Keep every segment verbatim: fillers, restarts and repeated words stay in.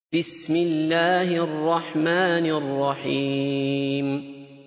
بسم الله الرحمن الرحيم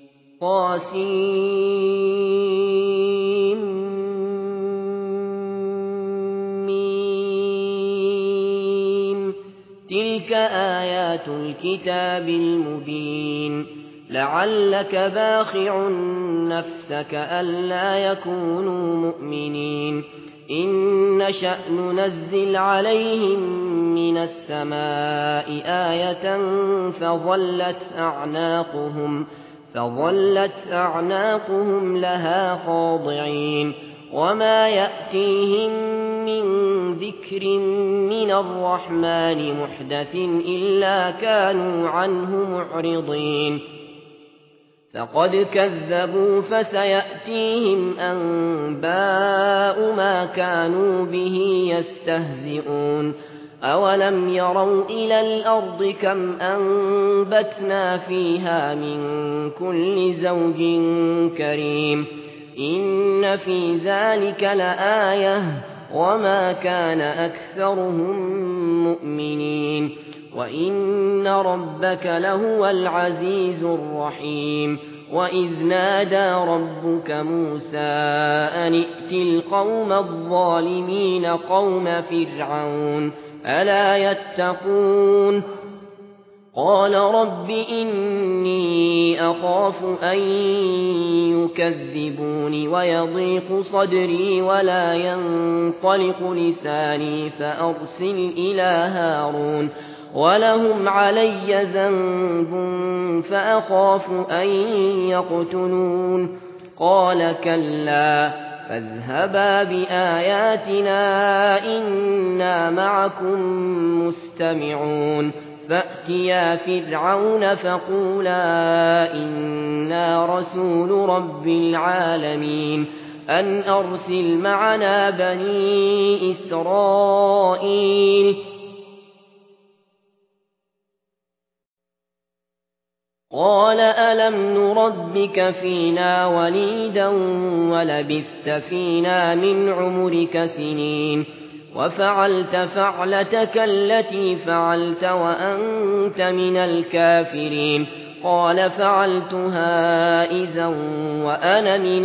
طاسيم تلك آيات الكتاب المبين لعلك باخع نفسك ألا يكونوا مؤمنين إن نشأ ننزل عليهم من السماء آية فظلت أعناقهم فظلت أعناقهم لها خاضعين وما يأتيهم من ذكر من الرحمن محدث إلا كانوا عنه معرضين فقد كذبوا فسيأتيهم أنباء ما كانوا به يستهزئون أولم يروا إلى الأرض كم أنبتنا فيها من كل زوج كريم إن في ذلك لآية وما كان أكثرهم مؤمنين وإن ربك لهو العزيز الرحيم وإذ نادى ربك موسى أن ائت القوم الظالمين قوم فرعون ألا يتقون قال رب إني أخاف أن يكذبوني ويضيق صدري ولا ينطلق لساني فأرسل إلى هارون ولهم علي ذنب فأخاف أن يقتلون قال كلا فاذهبا بآياتنا إنا معكم مستمعون فأتيا فرعون فقولا إنا رسول رب العالمين أن أرسل معنا بني إسرائيل قال ألم نربك فينا وليدا ولبثت فينا من عمرك سنين وفعلت فعلتك التي فعلت وأنت من الكافرين قال فعلتها إذا وأنا من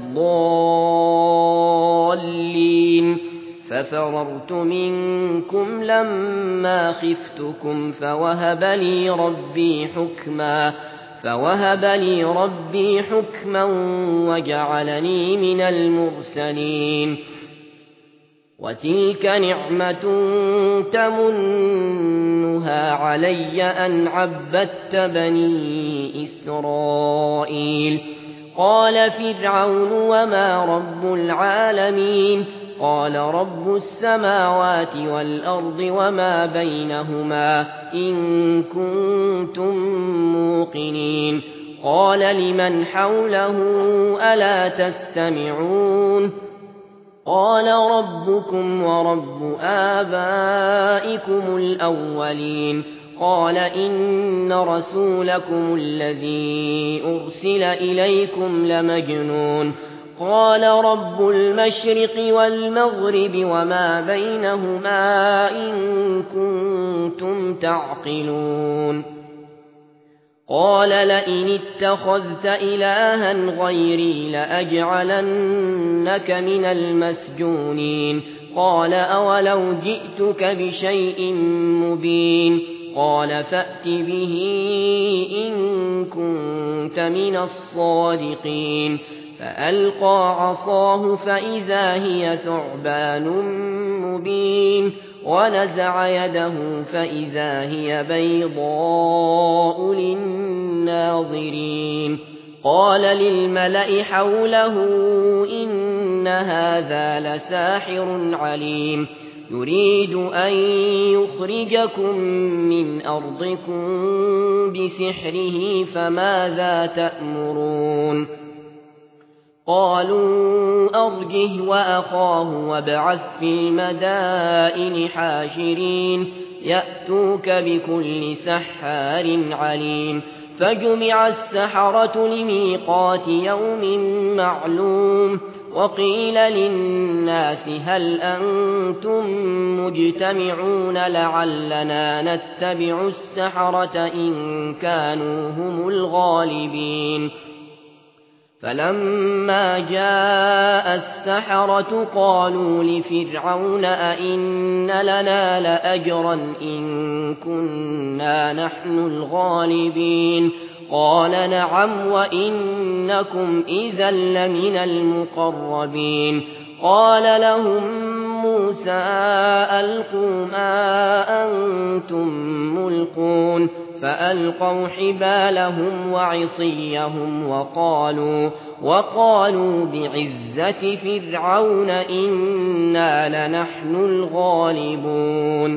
الضالين ففررت منكم لما خفتكم فوهب لي ربي حكما فوهب لي ربي حكما وجعلني من المرسلين وتلك نعمة تمنها علي أن عبدت بني إسرائيل قال فرعون وما رب العالمين قال رب السماوات والأرض وما بينهما إن كنتم موقنين قال لمن حوله ألا تستمعون قال ربكم ورب آبائكم الأولين قال إن رسولكم الذي أرسل إليكم لمجنون قال رب المشرق والمغرب وما بينهما إن كنتم تعقلون قال لئن اتخذت إلها غيري لأجعلنك من المسجونين قال أولو جئتك بشيء مبين قال فأت به إن كنت من الصادقين فألقى عصاه فإذا هي ثعبان مبين ونزع يده فإذا هي بيضاء للناظرين قال للملأ حوله إن هذا لساحر عليم يريد أن يخرجكم من أرضكم بسحره فماذا تأمرون قالوا أرجه وأخاه وابعث في المدائن حاشرين يأتوك بكل سحار عليم فجمع السحرة لميقات يوم معلوم وقيل للناس هل أنتم مجتمعون لعلنا نتبع السحرة إن كانوا هم الغالبين فلما جاء السحرة قالوا لفرعون أئن لنا لأجرا إن كنا نحن الغالبين قال نعم وإنكم إذا لمن المقربين قال لهم موسى ألقوا ما أنتم ملقون فألقوا حبالهم وعصيهم وقالوا وقالوا بعزة فرعون إنا لنحن الغالبون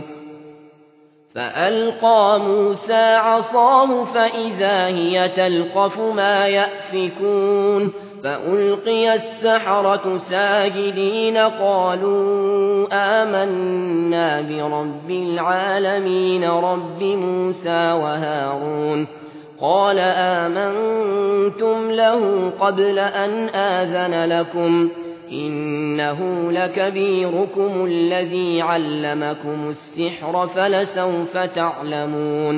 فألقى موسى عصاه فإذا هي تلقف ما يأفكون فألقي السحرة ساجدين قالوا آمنا برب العالمين رب موسى وهارون قال آمنتم له قبل أن آذن لكم إنه لكبيركم الذي علمكم السحر فلسوف تعلمون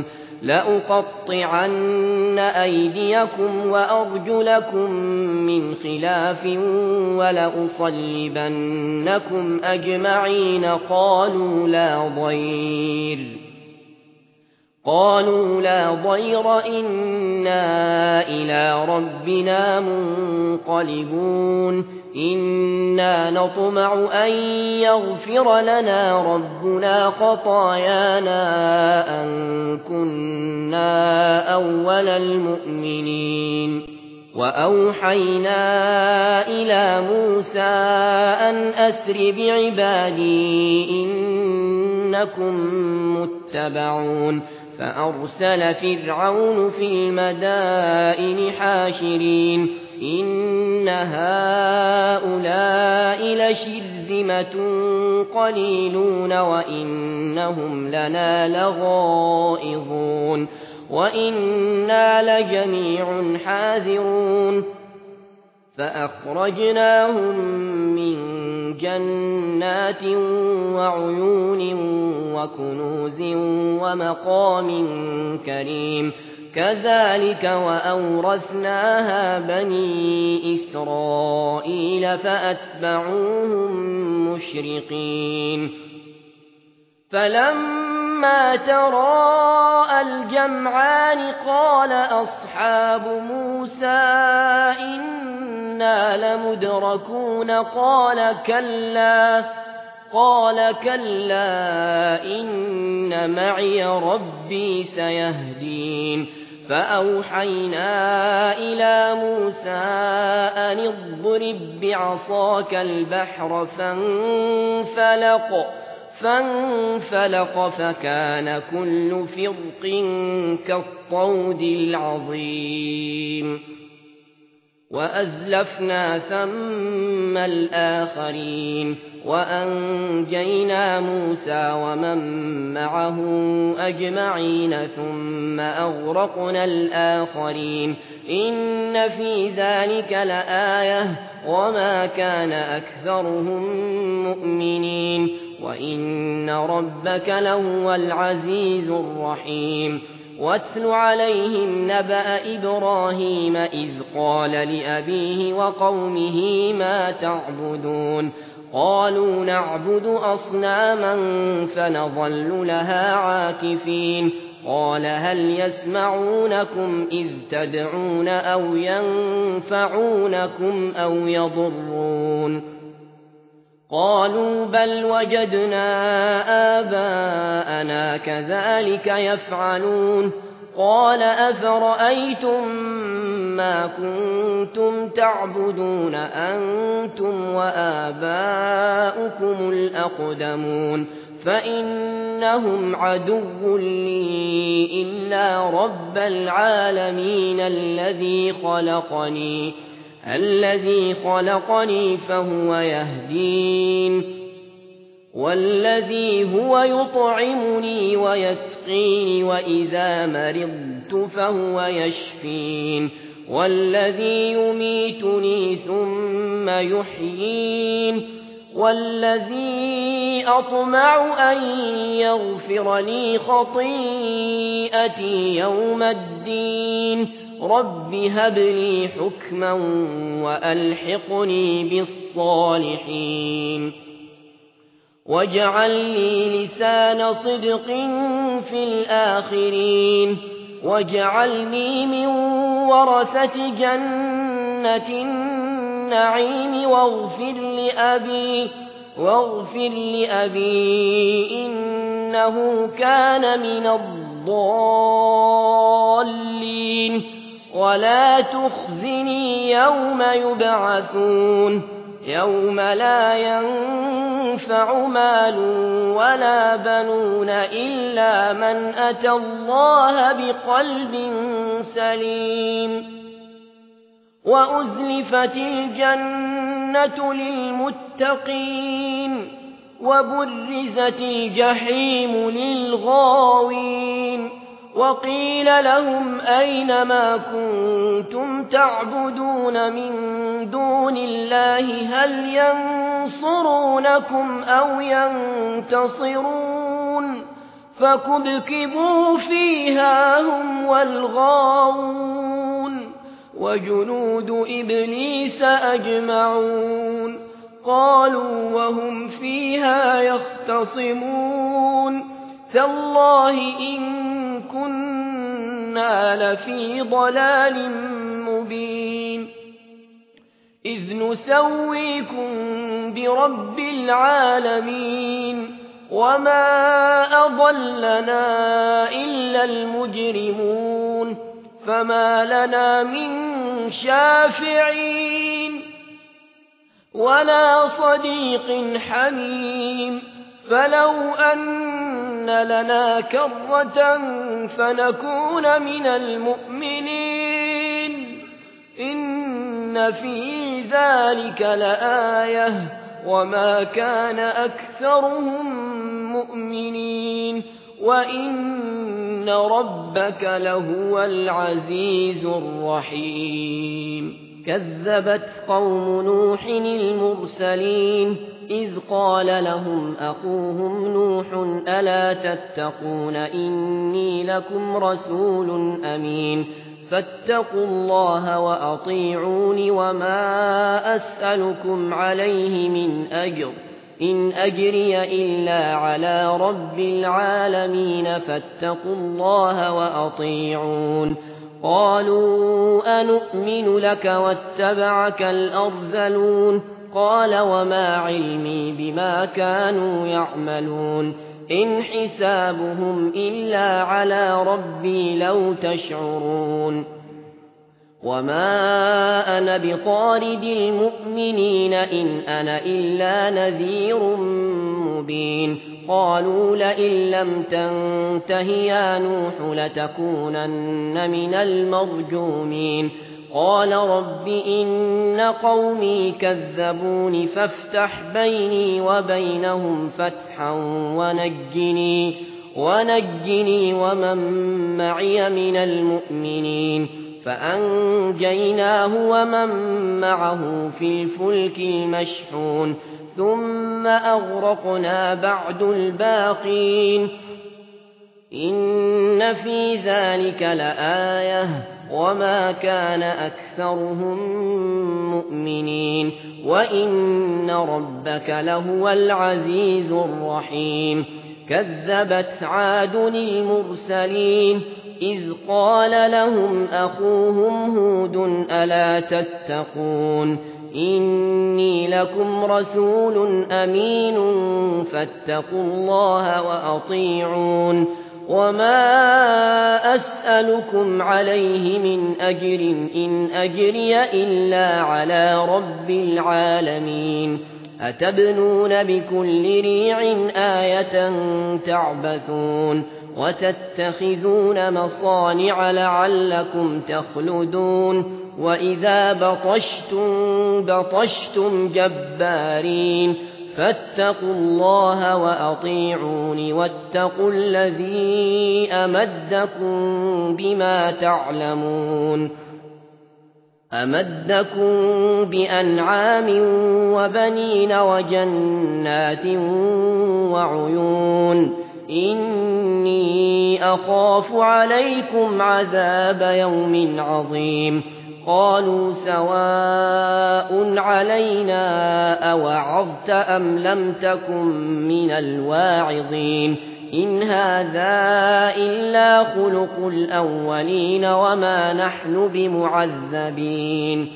لأقطعن أيديكم وأرجلكم من خلاف ولأصلبنكم أجمعين قالوا لا ضير قالوا لا ضير إنا إلى ربنا منقلبون إنا نطمع أن يغفر لنا ربنا خطايانا أن كنا أول المؤمنين وأوحينا إلى موسى أن أسر بعبادي إنكم متبعون فأرسل فرعون في المدائن حاشرين إن هؤلاء لشرذمة قليلون وإنهم لنا لغائظون وإنا لجميع حاذرون فأخرجناهم من جنات وعيون وكنوز ومقام كريم كذلك وأورثناها بني إسرائيل فأتبعوهم مشرقين فلما تراءى الجمعان قال أصحاب موسى إنا لمدركون قال كلا قال كلا إن معي ربي سيهدين فأوحينا إلى موسى أن اضرب بعصاك البحر فانفلق فانفلق فكان كل فرق كالطود العظيم وأزلفنا ثم الآخرين وأنجينا موسى ومن معه أجمعين ثم أغرقنا الآخرين إن في ذلك لآية وما كان أكثرهم مؤمنين وإن ربك لهو العزيز الرحيم واتل عليهم نبأ إبراهيم إذ قال لأبيه وقومه ما تعبدون قالوا نعبد أصناما فنظل لها عاكفين قال هل يسمعونكم إذ تدعون أو ينفعونكم أو يضرون قالوا بل وجدنا آباءنا كذلك يفعلون قال أفرأيتم ما كنتم تعبدون أنتم وآباؤكم الأقدمون فإنهم عدو لي إلا رب العالمين الذي خلقني الذي خلقني فهو يهدين والذي هو يطعمني ويسقيني وإذا مرضت فهو يشفين والذي يميتني ثم يحيين والذي أطمع أن يغفر لي خطيئتي يوم الدين رب هب لي حكما وألحقني بالصالحين واجعل لي لسان صدق في الآخرين واجعلني من ورثة جنة النعيم واغفر لأبي واغفر لأبي إنه كان من الضالين ولا تخزني يوم يبعثون يوم لا ينفع مال ولا بنون إلا من أتى الله بقلب سليم وأزلفت الجنة للمتقين وبرزت الجحيم للغاوين وقيل لهم أين ما كنتم تعبدون من دون الله هل ينصرونكم أو ينتصرون فكبكبوا فيها هم والغاوون وجنود إبليس أجمعون قالوا وهم فيها يختصمون تالله إن كنا لفي ضلال مبين إذ نسويكم برب العالمين وما أضلنا إلا المجرمون فما لنا من شافعين ولا صديق حميم فلو أن لنا كرة فنكون من المؤمنين إن في ذلك لآية وما كان أكثرهم مؤمنين وإن ربك لهو العزيز الرحيم كذبت قوم نوح المرسلين إذ قال لهم أخوهم نوح ألا تتقون إني لكم رسول أمين فاتقوا الله وأطيعون وما أسألكم عليه من أجر إن أجري إلا على رب العالمين فاتقوا الله وأطيعون قالوا أنؤمن لك واتبعك الأرذلون قال وما علمي بما كانوا يعملون إن حسابهم إلا على ربي لو تشعرون وما أنا بطارد المؤمنين إن أنا إلا نذير مبين قالوا لئن لم تنته يا نوح لتكونن من المرجومين قال رب إن قومي كذبوني فافتح بيني وبينهم فتحا ونجني, ونجني ومن معي من المؤمنين فأنجيناه ومن معه في الفلك المشحون ثم أغرقنا بعد الباقين إن في ذلك لآية وما كان أكثرهم مؤمنين وإن ربك لهو العزيز الرحيم كذبت عاد المرسلين إذ قال لهم أخوهم هود ألا تتقون إني لكم رسول أمين فاتقوا الله وأطيعون وما أسألكم عليه من أجر إن أجري إلا على رب العالمين أتبنون بكل ريع آية تعبثون وتتخذون مصانع لعلكم تخلدون وإذا بطشتم بطشتم جبارين فاتقوا الله وأطيعون واتقوا الذي أمدكم بما تعلمون أمدكم بأنعام وبنين وجنات وعيون إني أخاف عليكم عذاب يوم عظيم قالوا سواء علينا أوعظت أم لم تكن من الواعظين إن هذا إلا خلق الأولين وما نحن بمعذبين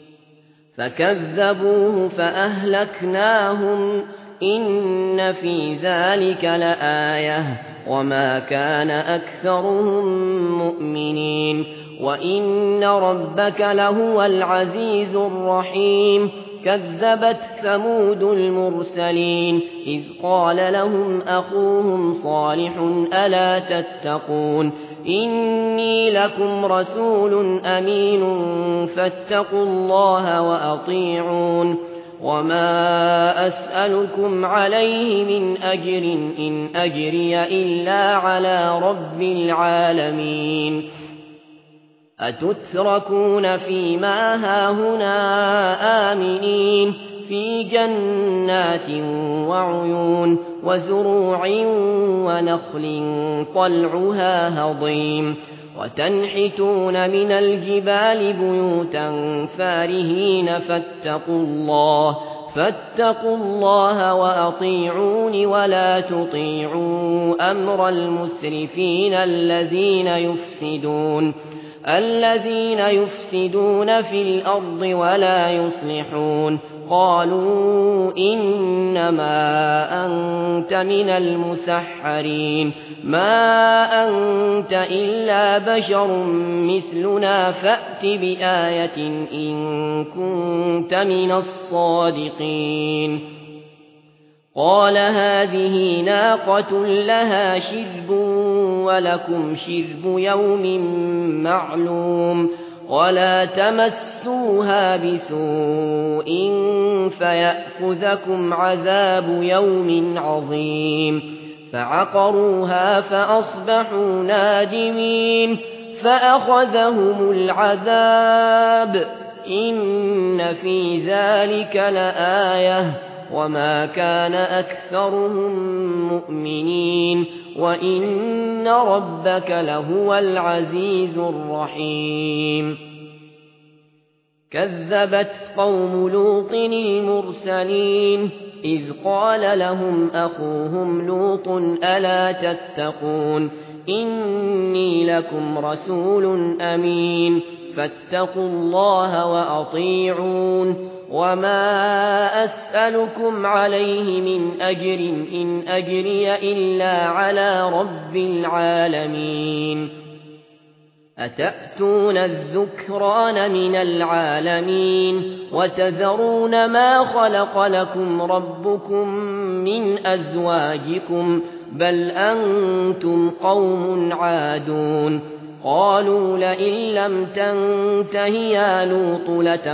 فكذبوه فأهلكناهم إن في ذلك لآية وما كان أكثرهم مؤمنين وإن ربك لهو العزيز الرحيم كذبت ثمود المرسلين إذ قال لهم أخوهم صالح ألا تتقون إني لكم رسول أمين فاتقوا الله وأطيعون وما أسألكم عليه من أجر إن أجري إلا على رب العالمين أتتركون فيما هاهنا آمنين في جنات وعيون وزروع ونخل طلعها هضيم وتنحتون من الجبال بيوتا فارهين فاتقوا الله فاتقوا الله وأطيعون ولا تطيعوا أمر المسرفين الذين يفسدون الذين يفسدون في الأرض ولا يصلحون قالوا إنما أنت من المسحرين ما أنت إلا بشر مثلنا فأت بآية إن كنت من الصادقين قال هذه ناقة لها شرب ولكم شرب يوم معلوم ولا تمسوها بسوء فيأخذكم عذاب يوم عظيم فعقروها فأصبحوا نادمين فأخذهم العذاب إن في ذلك لآية وما كان أكثرهم مؤمنين وإن ربك لهو العزيز الرحيم كذبت قوم لوط المرسلين إذ قال لهم أخوهم لوط ألا تتقون إني لكم رسول أمين فاتقوا الله وأطيعون وما أسألكم عليه من أجر إن أجري إلا على رب العالمين أتأتون الذكران من العالمين وتذرون ما خلق لكم ربكم من أزواجكم بل أنتم قوم عادون قالوا لئن لم تنته يا لوط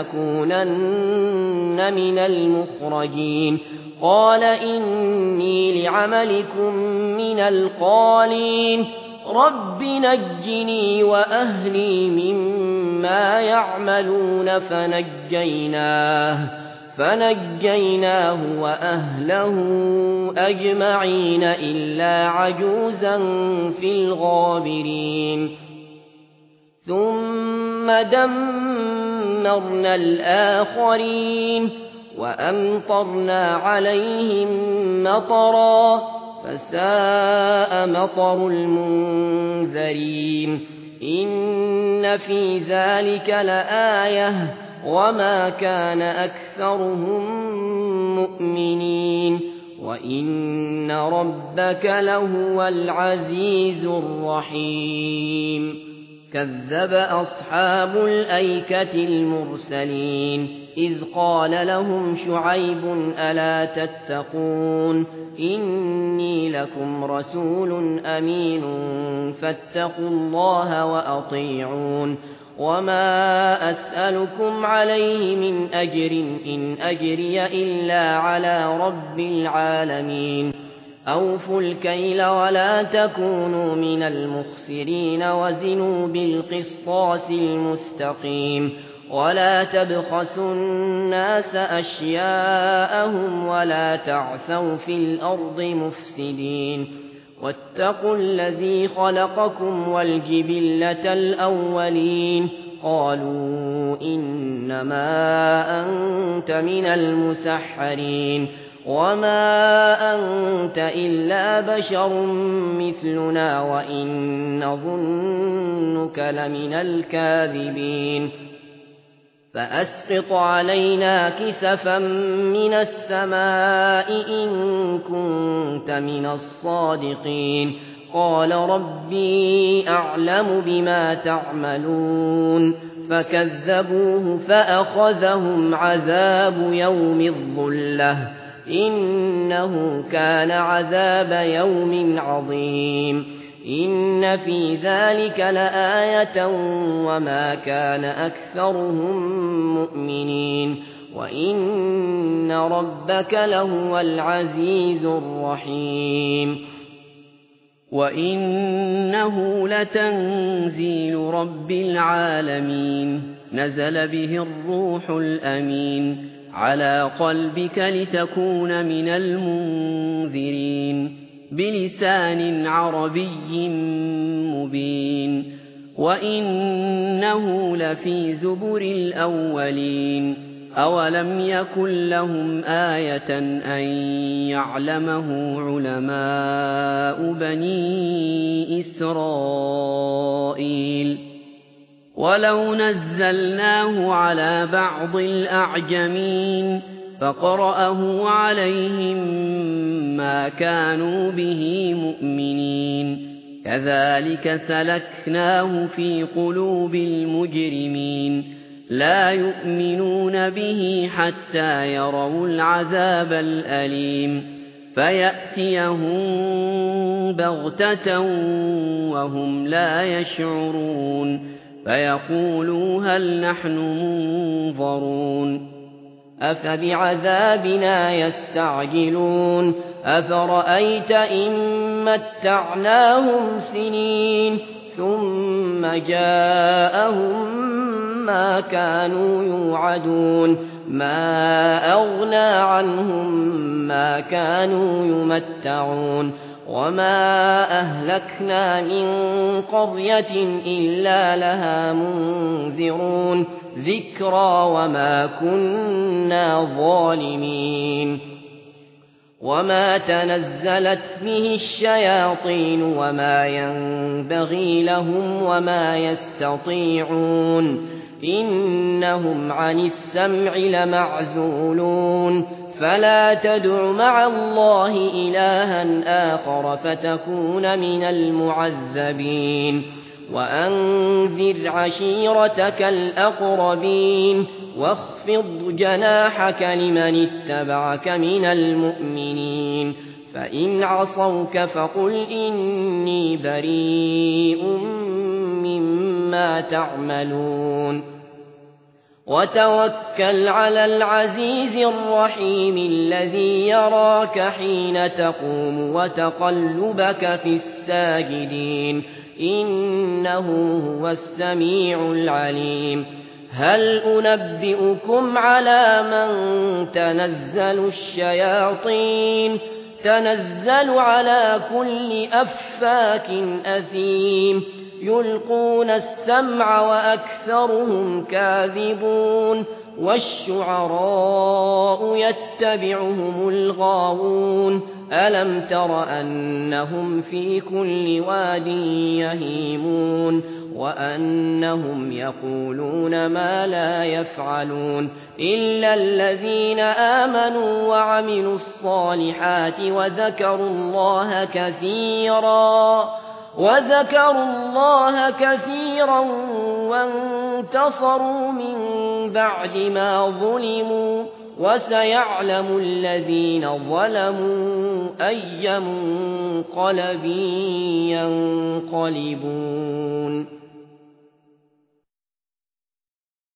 لتكونن من المخرجين قال إني لعملكم من القالين رب نجني وأهلي مما يعملون فنجيناه فنجيناه وأهله أجمعين إلا عجوزا في الغابرين ثم دمرنا الآخرين وأمطرنا عليهم مطرا فساء مطر المنذرين إن في ذلك لآية وما كان أكثرهم مؤمنين وإن ربك لهو العزيز الرحيم كذب أصحاب الأيكة المرسلين إذ قال لهم شعيب ألا تتقون إني لكم رسول أمين فاتقوا الله وأطيعون وما أسألكم عليه من أجر إن أجري إلا على رب العالمين أوفوا الكيل ولا تكونوا من المخسرين وزنوا بالقسطاس المستقيم ولا تبخسوا الناس أشياءهم ولا تعثوا في الأرض مفسدين واتقوا الذي خلقكم والجبلة الأولين قالوا إنما أنت من المسحرين وما أنت إلا بشر مثلنا وإن نظنك لمن الكاذبين فأسقط علينا كسفا من السماء إن كنت من الصادقين قال ربي أعلم بما تعملون فكذبوه فأخذهم عذاب يوم الظلة إنه كان عذاب يوم عظيم إن في ذلك لآية وما كان أكثرهم مؤمنين وإن ربك لهو العزيز الرحيم وإنه لتنزيل رب العالمين نزل به الروح الأمين على قلبك لتكون من المنذرين بلسان عربي مبين وإنه لفي زبر الأولين أولم يكن لهم آية أن يعلمه علماء بني إسرائيل ولو نزلناه على بعض الأعجمين فقرأه عليهم ما كانوا به مؤمنين كذلك سلكناه في قلوب المجرمين لا يؤمنون به حتى يروا العذاب الأليم فيأتيهم بغتة وهم لا يشعرون فيقولوا هل نحن منظرون أفبعذابنا يستعجلون أفرأيت إن متعناهم سنين ثم جاءهم ما كانوا يوعدون ما أغنى عنهم ما كانوا يمتعون وما أهلكنا من قرية إلا لها منذرون ذكرى وما كنا ظالمين وما تنزلت به الشياطين وما ينبغي لهم وما يستطيعون إنهم عن السمع لمعزولون فلا تدع مع الله إلها آخر فتكون من المعذبين وأنذر عشيرتك الأقربين واخفض جناحك لمن اتبعك من المؤمنين فإن عصوك فقل إني بريء مما تعملون وتوكل على العزيز الرحيم الذي يراك حين تقوم وتقلبك في الساجدين إنه هو السميع العليم هل أنبئكم على من تنزل الشياطين تنزل على كل أفاك أثيم يلقون السمع وأكثرهم كاذبون والشعراء يتبعهم الغاوون ألم تر أنهم في كل واد يهيمون وأنهم يقولون ما لا يفعلون إلا الذين آمنوا وعملوا الصالحات وذكروا الله كثيرا وذكروا الله كثيرا وانتصروا من بعد ما ظلموا وسيعلم الذين ظلموا أي منقلب ينقلبون